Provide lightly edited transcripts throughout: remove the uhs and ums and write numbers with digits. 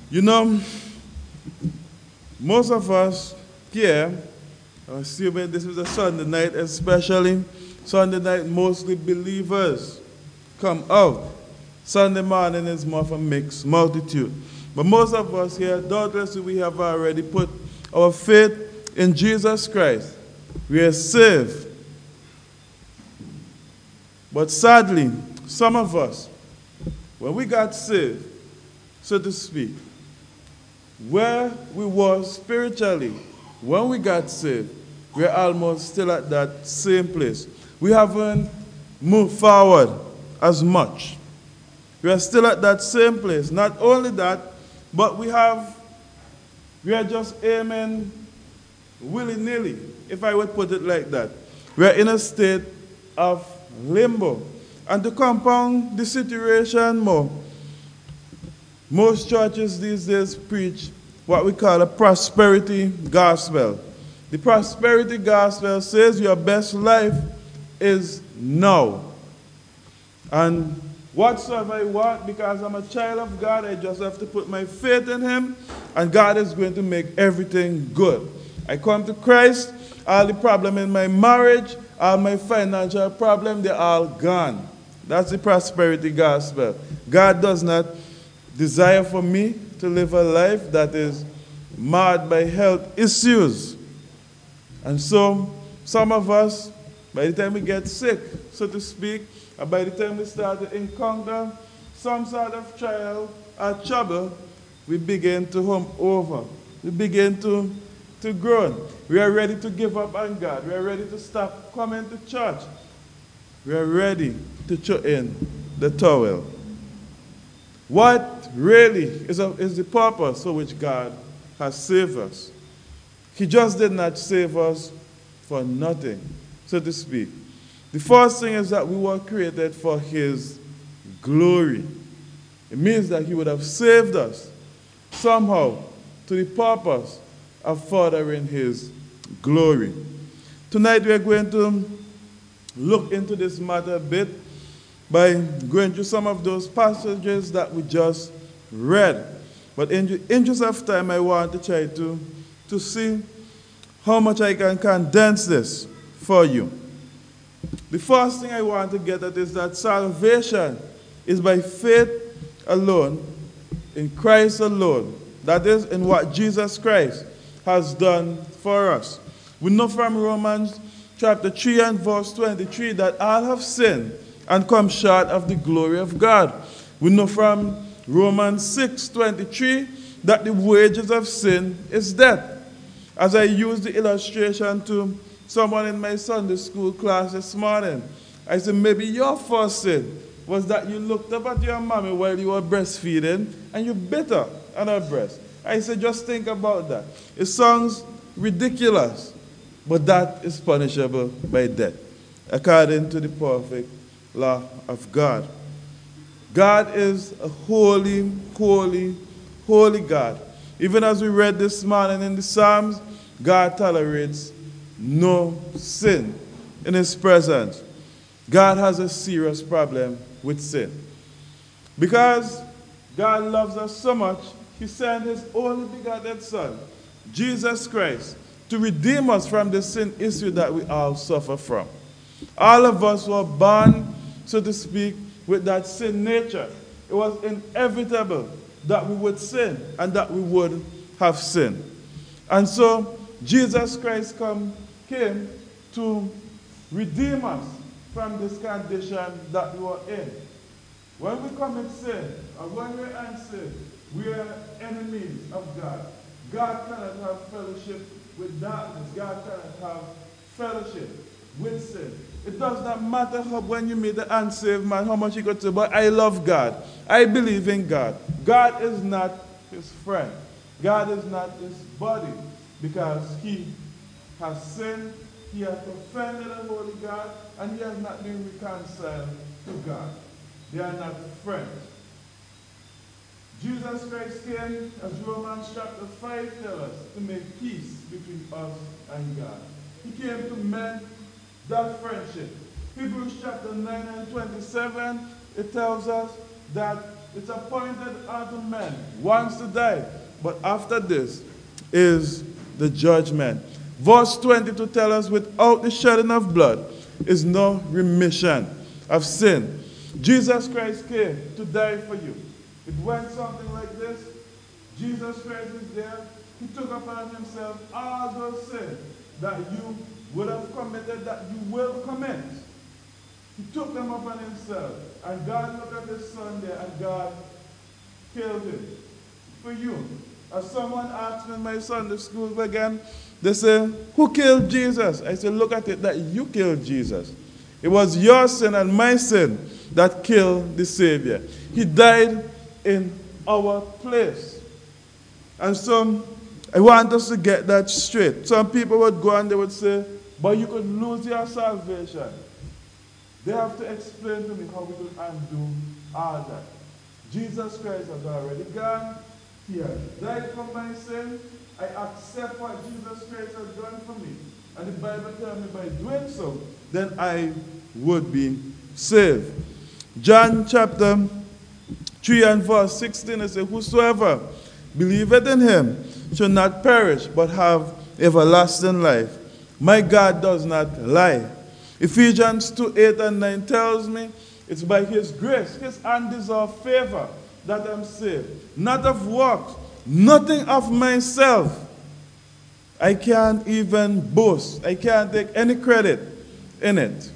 You know, most of us here, assuming this is a Sunday night especially, Sunday night mostly believers come out. Sunday morning is more of a mixed multitude. But most of us here, doubtlessly, we have already put our faith in Jesus Christ. We are saved. But sadly, some of us, when we got saved, so to speak, where we were spiritually, when we got saved, we're almost still at that same place. We haven't moved forward as much. We are still at that same place. Not only that, but we are just aiming willy-nilly, if I would put it like that. We are in a state of limbo. And to compound the situation more, most churches these days preach what we call a prosperity gospel. The prosperity gospel says your best life is now. And whatsoever I want, because I'm a child of God, I just have to put my faith in Him, and God is going to make everything good. I come to Christ, all the problem in my marriage, all my financial problem, they're all gone. That's the prosperity gospel. God does not desire for me to live a life that is marred by health issues. And so, some of us, by the time we get sick, so to speak, and by the time we start to encounter some sort of trial or trouble, we begin to hum over. We begin to groan. We are ready to give up on God. We are ready to stop coming to church. We are ready to throw in the towel. What really is the purpose for which God has saved us? He just did not save us for nothing, so to speak. The first thing is that we were created for His glory. It means that He would have saved us somehow to the purpose of furthering His glory. Tonight we are going to look into this matter a bit by going through some of those passages that we just read. But in the interest of time, I want to try to see how much I can condense this for you. The first thing I want to get at is that salvation is by faith alone, in Christ alone. That is, in what Jesus Christ has done for us. We know from Romans chapter 3 and verse 23 that all have sinned and come short of the glory of God. We know from Romans 6:23 that the wages of sin is death. As I used the illustration to someone in my Sunday school class this morning, I said, maybe your first sin was that you looked up at your mommy while you were breastfeeding and you bit her on her breast. I said, just think about that. It sounds ridiculous, but that is punishable by death, according to the perfect law of God. God is a holy, holy, holy God. Even as we read this morning in the Psalms, God tolerates no sin in His presence. God has a serious problem with sin. Because God loves us so much, He sent His only begotten Son, Jesus Christ, to redeem us from the sin issue that we all suffer from. All of us were born, so to speak, with that sin nature. It was inevitable that we would sin and that we would have sin. And so Jesus Christ came to redeem us from this condition that we were in. When we commit sin, or when we're unsaved, we are enemies of God. God cannot have fellowship with darkness. God cannot have fellowship with sin. It does not matter how, when you meet the unsaved man, how much you could say, but I love God. I believe in God. God is not his friend. God is not his buddy, because he has sinned, he has offended the holy God, and he has not been reconciled to God. They are not friends. Jesus Christ came, as Romans chapter 5 tells us, to make peace between us and God. He came to mend that friendship. Hebrews chapter 9 and 27, it tells us that it's appointed unto men once to die, but after this is the judgment. Verse 20 to tell us, without the shedding of blood is no remission of sin. Jesus Christ came to die for you. It went something like this. Jesus Christ is there. He took upon himself all those sins that you would have committed, that you will commit. He took them upon himself. And God looked at his son there, and God killed him for you. As someone asked me in my Sunday school again, they say, who killed Jesus? I said, look at it, that you killed Jesus. It was your sin and my sin that killed the Savior. He died in our place. And so I want us to get that straight. Some people would go and they would say, but you could lose your salvation. They have to explain to me how we could undo all that. Jesus Christ has already gone. He has died for my sin. I accept what Jesus Christ has done for me. And the Bible tells me by doing so, then I would be saved. John chapter 3 and verse 16, it says, whosoever believeth in him shall not perish, but have everlasting life. My God does not lie. Ephesians 2:8 and 9 tells me it's by his grace, his undeserved favor, that I'm saved. Not of works, nothing of myself. I can't even boast. I can't take any credit in it.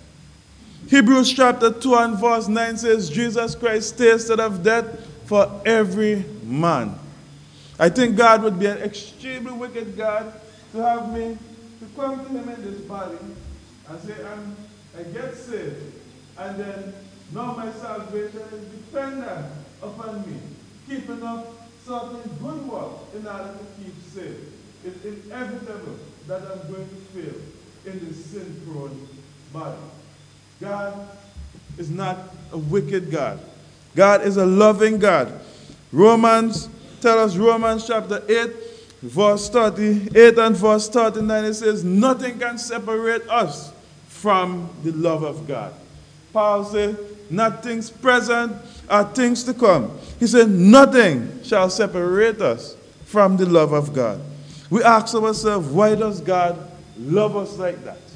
Hebrews chapter 2 and verse 9 says, Jesus Christ tasted of death for every man. I think God would be an extremely wicked God to have me to come to him in this body and say, I get saved, and then now my salvation is dependent upon me keeping up certain good work in order to keep safe. It's inevitable that I'm going to fail in this sin-prone body. God is not a wicked God. God is a loving God. Romans chapter 8, verse 38 and verse 39, it says, nothing can separate us from the love of God. Paul said, not things present or things to come. He said, nothing shall separate us from the love of God. We ask ourselves, why does God love us like that?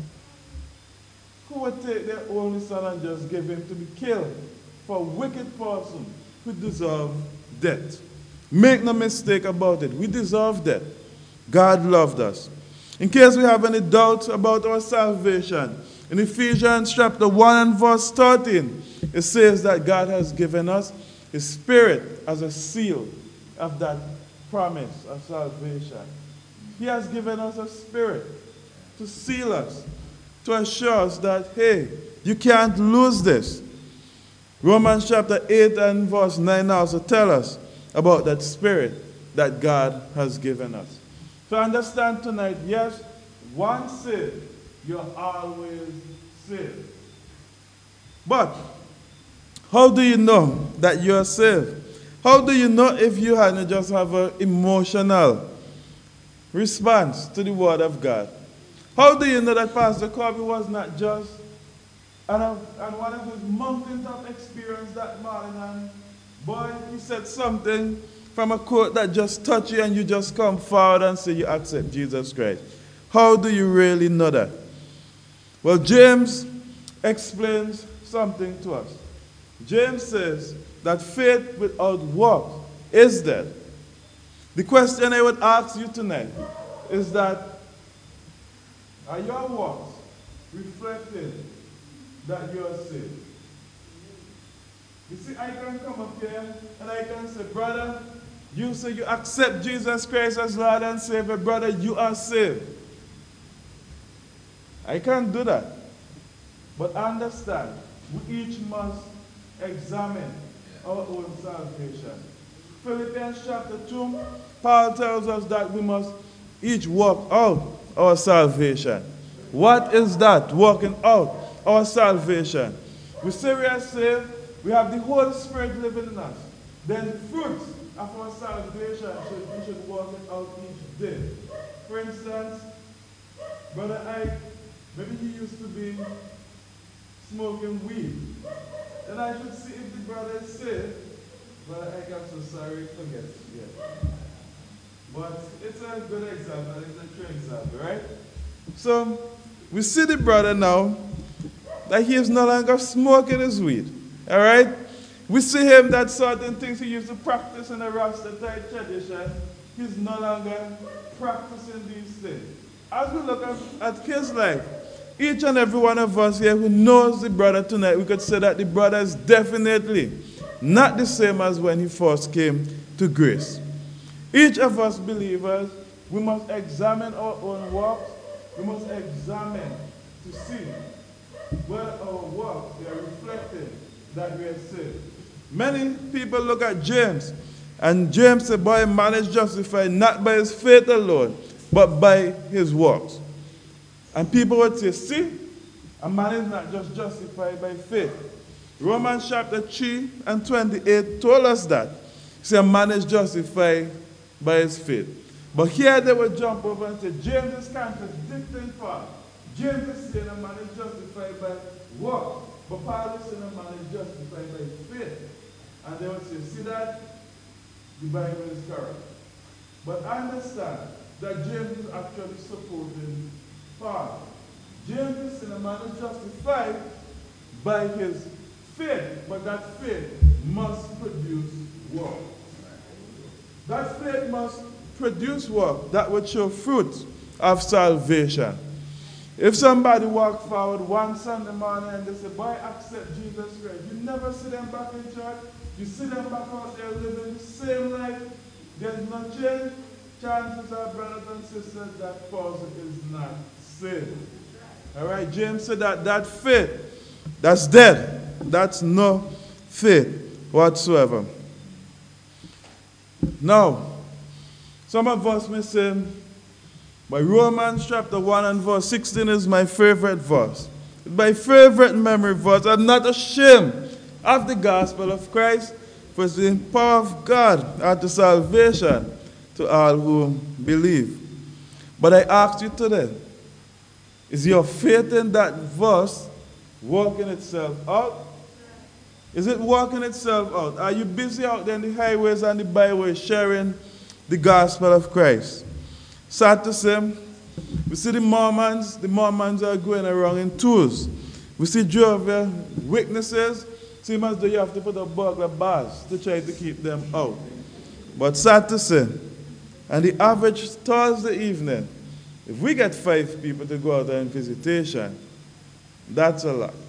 Who would take their only son and just give him to be killed for a wicked person who deserves death? Make no mistake about it. We deserve death. God loved us. In case we have any doubts about our salvation, in Ephesians chapter 1 and verse 13, it says that God has given us his Spirit as a seal of that promise of salvation. He has given us a Spirit to seal us, to assure us that, hey, you can't lose this. Romans chapter 8 and verse 9 also tell us about that Spirit that God has given us. So understand tonight, yes, once saved, you're always saved. But how do you know that you're saved? How do you know if you hadn't just have an emotional response to the Word of God? How do you know that Pastor Kobe was not just on one of his mountaintop experience that morning, and boy, he said something from a quote that just touched you and you just come forward and say you accept Jesus Christ? How do you really know that? Well, James explains something to us. James says that faith without work is dead. The question I would ask you tonight is that, are your works reflecting that you are saved? You see, I can come up here and I can say, brother, you say you accept Jesus Christ as Lord and Savior, brother, you are saved. I can't do that. But understand, we each must examine our own salvation. Philippians chapter 2, Paul tells us that we must each work out our salvation. What is that? Working out our salvation. We say we are saved, we have the Holy Spirit living in us. Then the fruits of our salvation, we should work it out each day. For instance, Brother Ike, maybe he used to be smoking weed. Then I should see if the brother is saved Brother Ike, I'm so sorry, forget it. Yeah. But it's a good example, it's a true example, right? So, we see the brother now that he is no longer smoking his weed. All right? We see him that certain things he used to practice in the Rastafari tradition, he's no longer practicing these things. As we look at his life, each and every one of us here who knows the brother tonight, we could say that the brother is definitely not the same as when he first came to grace. Each of us believers, we must examine our own works. We must examine to see whether our works are reflecting that we are saved. Many people look at James, and James said, boy, man is justified not by his faith alone, but by his works. And people would say, see, a man is not just justified by faith. Romans chapter 3 and 28 told us that. See, a man is justified by his faith. But here they would jump over and say, James is contradicting Paul. James is saying a man is justified by work. But Paul is saying a man is justified by faith. And they would say, see that? The Bible is correct. But understand that James is actually supporting Paul. James is saying a man is justified by his faith, but that faith must produce work. That faith must produce work that would show fruit of salvation. If somebody walks forward one Sunday morning and they say, boy, accept Jesus Christ, you never see them back in church, you see them back out there living the same life, there's no change, chances are, brothers and sisters, that person is not saved. All right, James said that faith, that's dead. That's no faith whatsoever. Now, some of us may say, but Romans chapter 1 and verse 16 is my favorite verse. My favorite memory verse. I'm not ashamed of the gospel of Christ, for it's the power of God unto salvation to all who believe. But I ask you today, is your faith in that verse working itself out? Is it working itself out? Are you busy out there in the highways and the byways sharing the gospel of Christ? Sad to say, we see the Mormons are going around in tours. We see Jehovah's Witnesses, seem as though you have to put a burglar bars to try to keep them out. But sad to say, and the average Thursday evening, if we get 5 people to go out there in visitation, that's a lot.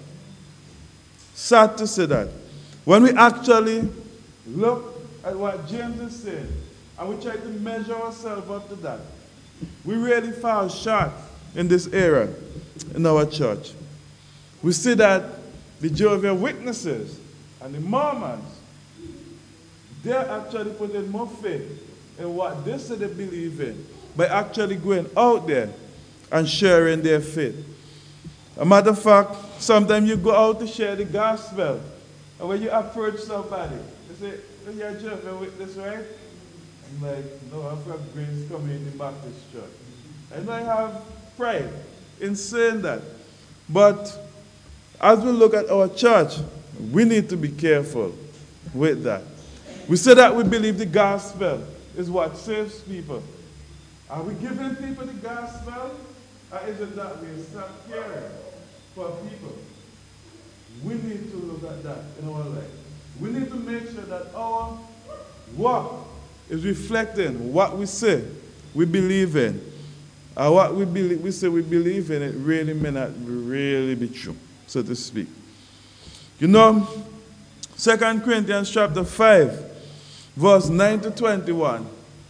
Sad to say that. When we actually look at what James is saying, and we try to measure ourselves up to that, we really fall short in this era in our church. We see that the Jehovah's Witnesses and the Mormons, they're actually putting more faith in what they say they believe in by actually going out there and sharing their faith. A matter of fact, sometimes you go out to share the gospel, and when you approach somebody, they say, oh, you're a Jehovah's Witness, right? I'm like, no, I'm from Grace Community Baptist Church. And I have pride in saying that. But as we look at our church, we need to be careful with that. We say that we believe the gospel is what saves people. Are we giving people the gospel? Or is it that we stop caring for people? We need to look at that in our life. We need to make sure that our work is reflecting what we say we believe in. Or what we say we believe in, it really may not really be true, so to speak. You know, 2 Corinthians chapter 5, verse 9 to 21.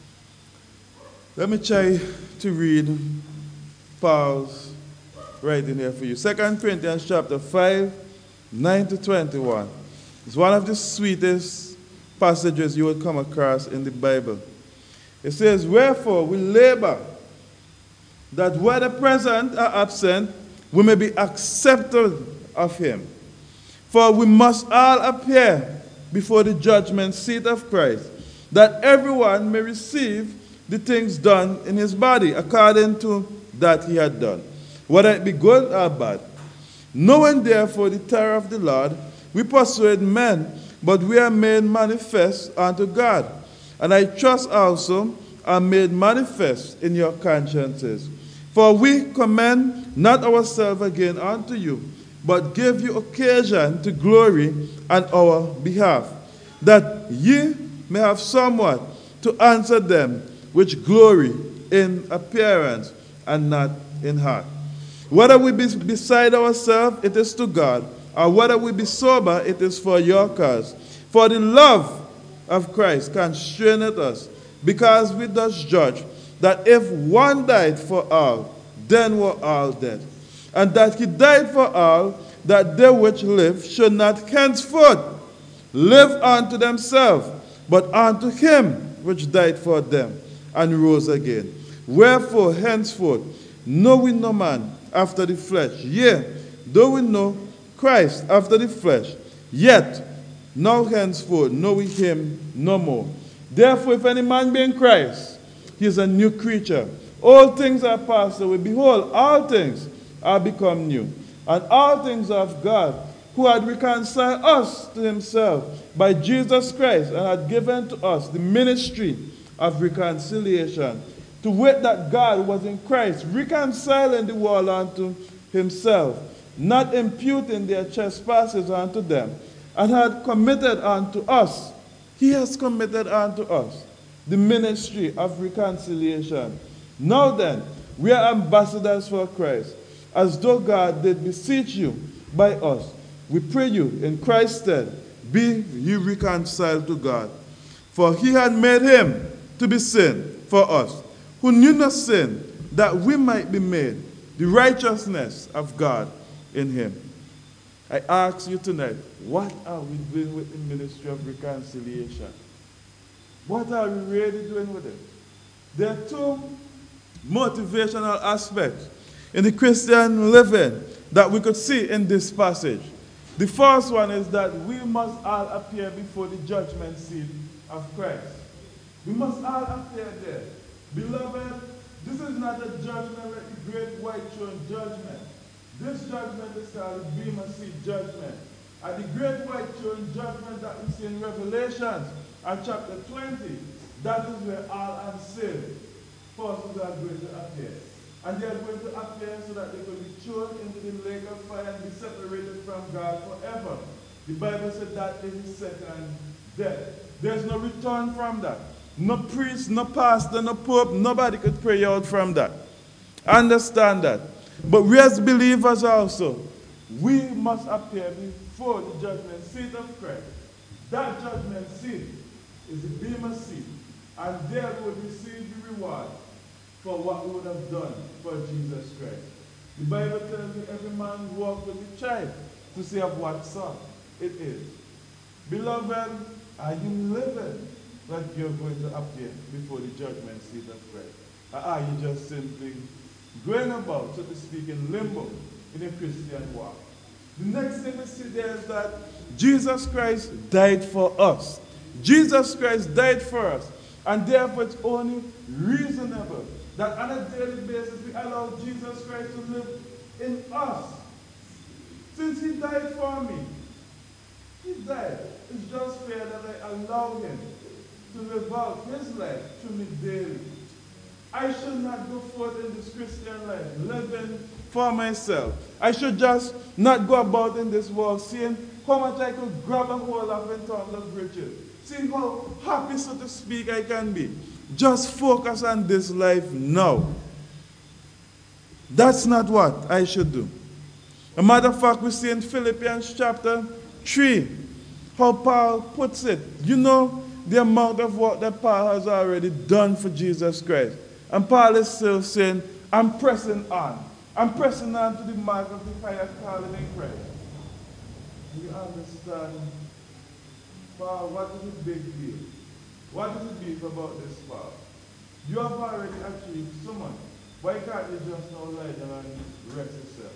Let me try to read Paul's writing here for you. 2 Corinthians chapter 5, 9 to 21. It's one of the sweetest passages you will come across in the Bible. It says, wherefore we labor, that whether present or absent, we may be accepted of him. For we must all appear before the judgment seat of Christ, that everyone may receive the things done in his body, according to that he had done, whether it be good or bad. Knowing therefore the terror of the Lord, we persuade men but we are made manifest unto God. And I trust also are made manifest in your consciences. For we commend not ourselves again unto you, but give you occasion to glory on our behalf, that ye may have somewhat to answer them which glory in appearance and not in heart. Whether we be beside ourselves, it is to God, or whether we be sober, it is for your cause. For the love of Christ constraineth us, because we thus judge that if one died for all, then were all dead. And that he died for all, that they which live should not henceforth live unto themselves, but unto him which died for them, and rose again. Wherefore henceforth know we no man after the flesh. Yea, though we know Christ after the flesh, yet now henceforth know we him no more. Therefore, if any man be in Christ, he is a new creature. All things are passed away. Behold, all things are become new. And all things are of God, who had reconciled us to himself by Jesus Christ, and had given to us the ministry of reconciliation. To wit, that God was in Christ, reconciling the world unto himself, not imputing their trespasses unto them, and had committed unto us, he has committed unto us, the ministry of reconciliation. Now then, we are ambassadors for Christ, as though God did beseech you by us. We pray you, in Christ's stead, be ye reconciled to God. For he had made him to be sin for us, who knew no sin, that we might be made the righteousness of God in him. I ask you tonight, what are we doing with the ministry of reconciliation? What are we really doing with it? There are two motivational aspects in the Christian living that we could see in this passage. The first one is that we must all appear before the judgment seat of Christ. We must all appear there. Beloved, this is not a judgment like the great white throne judgment. This judgment is called the Bema Seat judgment. And the great white throne judgment that we see in Revelation and chapter 20, that is where all unsaved persons are going to appear. And they are going to appear so that they could be thrown into the lake of fire and be separated from God forever. The Bible said that is the second death. There's no return from that. No priest, no pastor, no pope, nobody could pray out from that. Understand that. But we as believers also, we must appear before the judgment seat of Christ. That judgment seat is the Bema seat. And there we would receive the reward for what we would have done for Jesus Christ. The Bible tells me every man walk with the child to see of what sort it is. Beloved, are you living like you're going to appear before the judgment seat of Christ? Or are you just simply going about, so to speak, in limbo in a Christian walk? The next thing we see there is that Jesus Christ died for us. Jesus Christ died for us. And therefore it's only reasonable that on a daily basis we allow Jesus Christ to live in us. Since he died for me, he died. It's just fair that I allow him to live out his life through me daily. I should not go forth in this Christian life living for myself. I should just not go about in this world seeing how much I could grab a hold of in terms of riches. Seeing how happy, so to speak, I can be. Just focus on this life now. That's not what I should do. A matter of fact, we see in Philippians chapter 3 how Paul puts it. You know the amount of work that Paul has already done for Jesus Christ. And Paul is still saying, I'm pressing on. I'm pressing on to the mark of the higher calling in Christ. Do you understand? Paul, what is the big deal? What is the beef about this, Paul? You have already achieved so much. Why can't you just now lie down and rest yourself?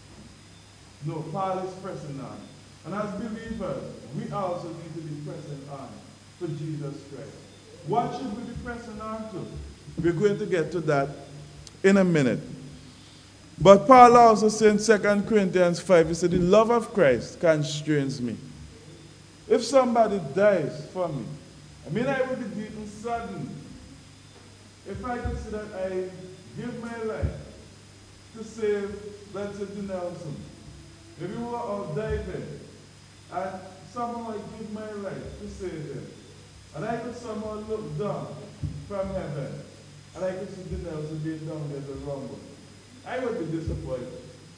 No, Paul is pressing on. And as believers, we also need to be pressing on for Jesus Christ. What should we be pressing on to? We're going to get to that in a minute. But Paul also said in 2 Corinthians 5, he said, the love of Christ constrains me. If somebody dies for me, I mean I would be beaten saddened if I could say that I give my life to save, let's say, Nelson. Maybe we were all diving, and somehow I give my life to save him. And I could somehow look down from heaven, and I could see the Nelson being down there to rumble. I would be disappointed.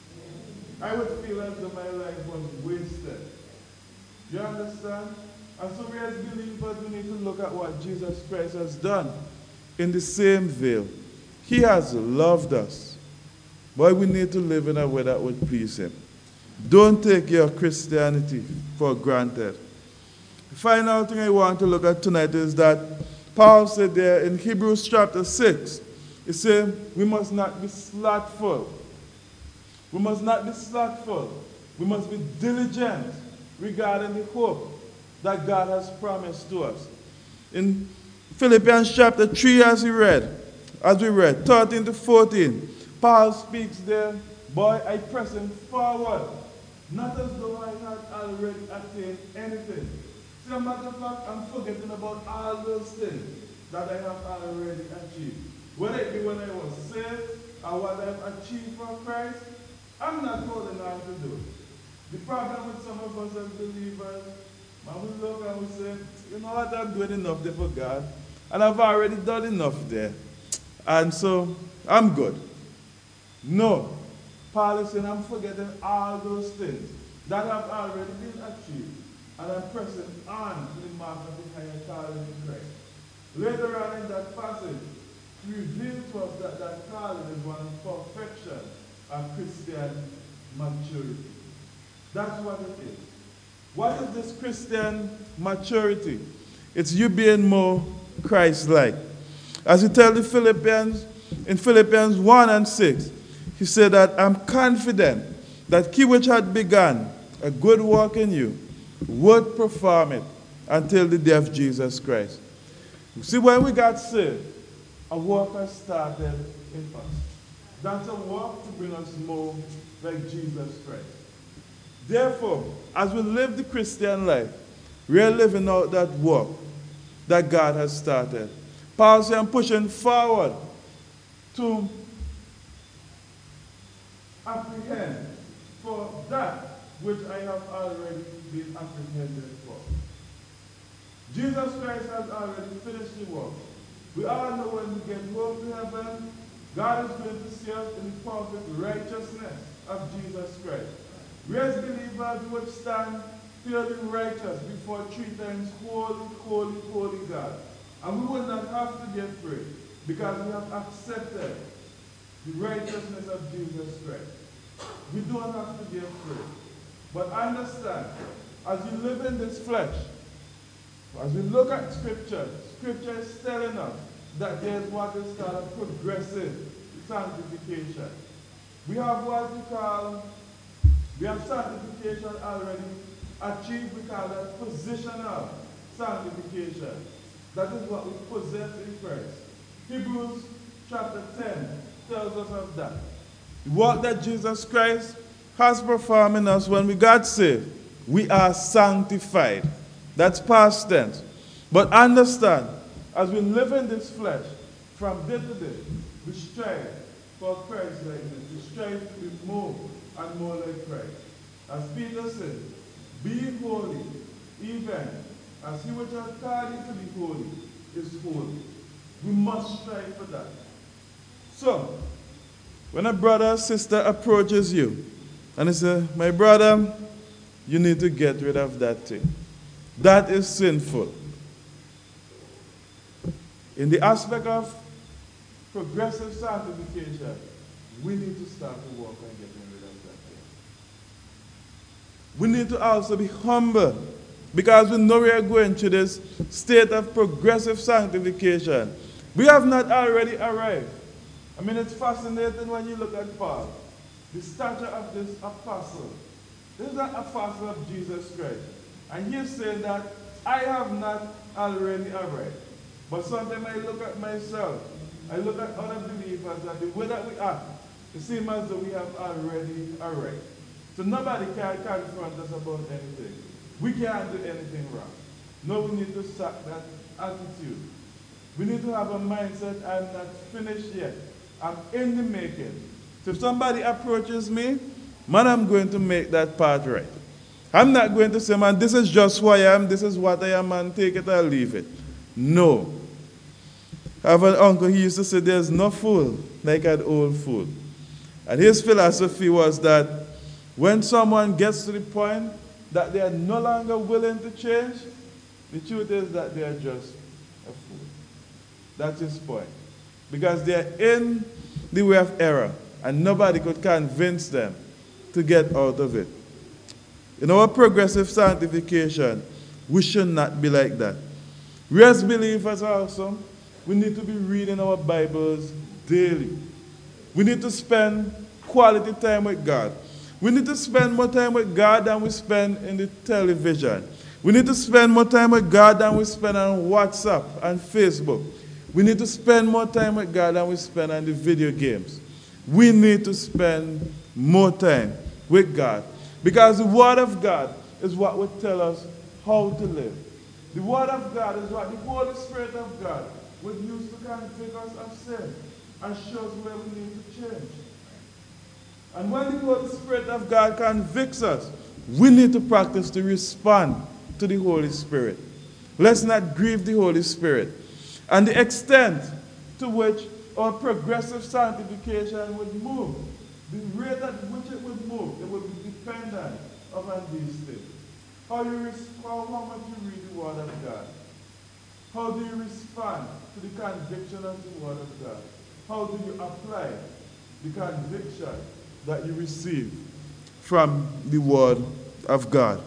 I would feel as though my life was wasted. You understand? And so we as believers, we need to look at what Jesus Christ has done. In the same veil, he has loved us. But we need to live in a way that would please him. Don't take your Christianity for granted. The final thing I want to look at tonight is that Paul said there in Hebrews chapter 6, he said, we must not be slothful. We must not be slothful. We must be diligent regarding the hope that God has promised to us. In Philippians chapter 3, as we read, 13 to 14, Paul speaks there, boy, I press him forward, not as though I had already attained anything. See, as a matter of fact, I'm forgetting about all those things that I have already achieved. Whether it be when I was saved or what I've achieved for Christ, I'm not holding on to do it. The problem with some of us as believers, when we look and we say, you know what, I'm doing enough there for God, and I've already done enough there, and so I'm good. No. Paul is saying, I'm forgetting all those things that have already been achieved, and I'm pressing on to the mark of the higher calling in Christ. Later on in that passage, he reveals to us that that calling is one of perfection of Christian maturity. That's what it is. What is this Christian maturity? It's you being more Christ-like. As he tells the Philippians, in Philippians 1 and 6, he said that I'm confident that he which had begun a good work in you would perform it until the day of Jesus Christ. You see, when we got saved, a work has started in us. That's a work to bring us more like Jesus Christ. Therefore, as we live the Christian life, we are living out that work that God has started. Paul says, I'm pushing forward to apprehend for that which I have already been apprehended for. Jesus Christ has already finished the work. We all know when we get home to heaven, God is going to see us in the perfect righteousness of Jesus Christ. We as believers would stand feeling righteous before 3 times holy, holy, holy God. And we would not have to be afraid because we have accepted the righteousness of Jesus Christ. We don't have to be afraid. But understand, as you live in this flesh, as we look at Scripture, Scripture is telling us that there is what is called a progressive sanctification. We have what we call, we have sanctification already achieved. We call that positional sanctification. That is what we possess in Christ. Hebrews chapter 10 tells us of that. The work that Jesus Christ has performed in us when we got saved, we are sanctified. That's past tense. But understand, as we live in this flesh, from day to day, we strive for Christ likeness. We strive to be more and more like Christ. As Peter said, be holy, even as he which hath called you to be holy is holy. We must strive for that. So, when a brother or sister approaches you, and they say, my brother, you need to get rid of that thing. That is sinful. In the aspect of progressive sanctification, we need to start to work on getting rid of that thing. We need to also be humble because we know we are going through this state of progressive sanctification. We have not already arrived. I mean, it's fascinating when you look at Paul, the stature of this apostle. This is an apostle of Jesus Christ. And he's saying that I have not already arrived. But sometimes I look at myself, I look at other believers, that the way that we act, it seems as though we have already arrived. So nobody can confront us about anything. we can't do anything wrong. No, we need to sack that attitude. We need to have a mindset, I'm not finished yet. I'm in the making. So if somebody approaches me, man, I'm going to make that part right. I'm not going to say, man, this is just who I am, this is what I am, and take it or leave it. No. I have an uncle, he used to say, there's no fool like an old fool. And his philosophy was that when someone gets to the point that they are no longer willing to change, the truth is that they are just a fool. That's his point. Because they are in the way of error, and nobody could convince them to get out of it. In our progressive sanctification, we should not be like that. We as believers also, we need to be reading our Bibles daily. We need to spend quality time with God. We need to spend more time with God than we spend in the television. We need to spend more time with God than we spend on WhatsApp and Facebook. We need to spend more time with God than we spend on the video games. We need to spend more time with God. Because the Word of God is what will tell us how to live. The Word of God is what the Holy Spirit of God would use to convict us of sin and show us where we need to change. And when the Holy Spirit of God convicts us, we need to practice to respond to the Holy Spirit. Let's not grieve the Holy Spirit. And the extent to which our progressive sanctification would move, the rate at which it would move, it would be dependent upon these things. How much you read the Word of God. How do you respond to the conviction of the Word of God? How do you apply the conviction that you receive from the Word of God?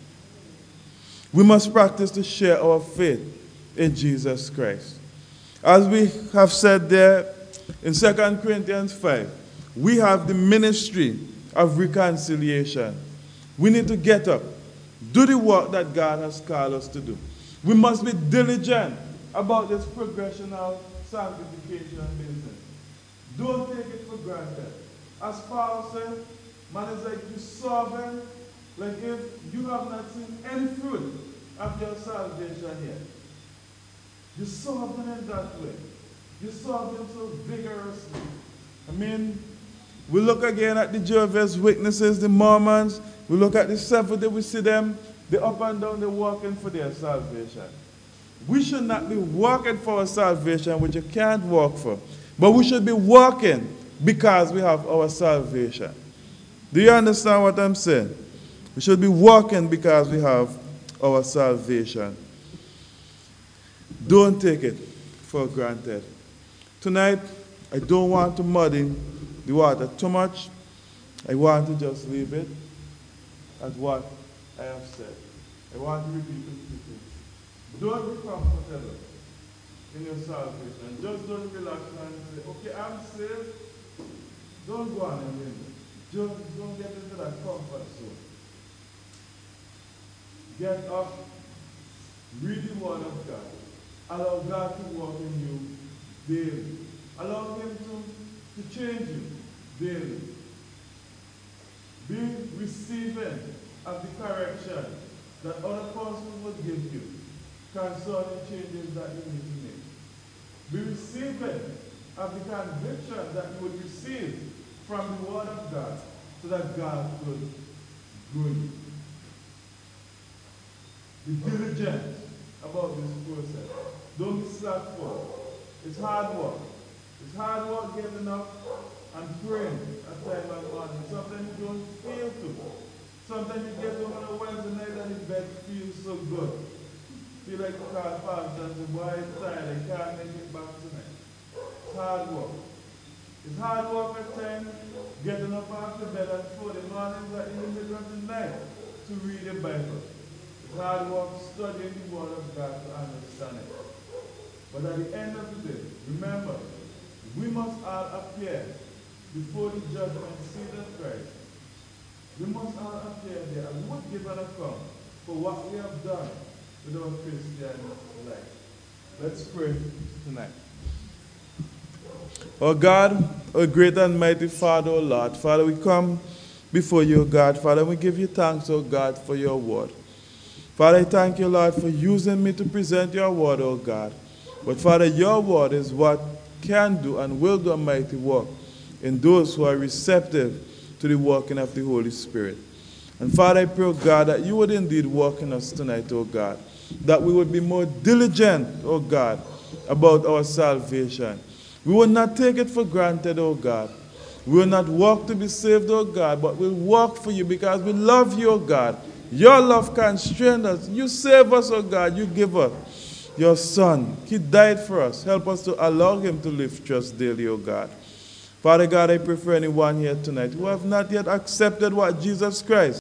We must practice to share our faith in Jesus Christ. As we have said there in 2 Corinthians 5, we have the ministry of reconciliation. We need to get up, do the work that God has called us to do. We must be diligent about this progression of sanctification business. Don't take it for granted. As Paul said, man, is like you serving, like if you have not seen any fruit of your salvation yet. You serve them in that way. You serve them so vigorously. I mean, we look again at the Jehovah's Witnesses, the Mormons. We look at the Seventh-day, we see them, they up and down, they're working for their salvation. We should not be working for our salvation, which you can't work for. But we should be working because we have our salvation. Do you understand what I'm saying? We should be working because we have our salvation. Don't take it for granted. Tonight, I don't want to muddy the water too much. I want to just leave it as what I have said. I want to repeat it. Don't be comfortable in your salvation. Just don't relax and say, okay, I'm saved. Don't go on and win. Just don't get into that comfort zone. Get up, read the Word of God. Allow God to work in you daily. Allow Him to change you daily. Be receiving of the correction that other persons will give you concerning changes that you need to make. Be receiving of the conviction that you would receive from the Word of God so that God could grow you. Be diligent about this process. Don't be slackful. It's hard work. It's hard work getting up and praying at time and morning. Sometimes you don't feel to. Sometimes you get home on a Wednesday night and the bed feels so good. Feel like you can't pass and say, boy, I'm tired, I can't make it back tonight. It's hard work. It's hard work at times getting up after bed at 4 in the morning or in the middle of the night to read the Bible. It's hard work studying the Word of God to understand it. But at the end of the day, remember, we must all appear before the judgment seat of Christ. We must all appear there and we would give an account for what we have done with our Christian life. Let's pray tonight. Oh God, oh great and mighty Father, oh Lord, Father, we come before you, God, Father, we give you thanks, oh God, for your word. Father, I thank you, Lord, for using me to present your word, oh God. But Father, your word is what can do and will do a mighty work in those who are receptive to the working of the Holy Spirit. And Father, I pray, oh God, that you would indeed work in us tonight, oh God, that we would be more diligent, oh God, about our salvation. We will not take it for granted, oh God. We will not walk to be saved, oh God, but we'll walk for you because we love you, oh God. Your love constrains us. You save us, oh God. You give us your Son. He died for us. Help us to allow him to live just daily, oh God. Father God, I pray for anyone here tonight who have not yet accepted what Jesus Christ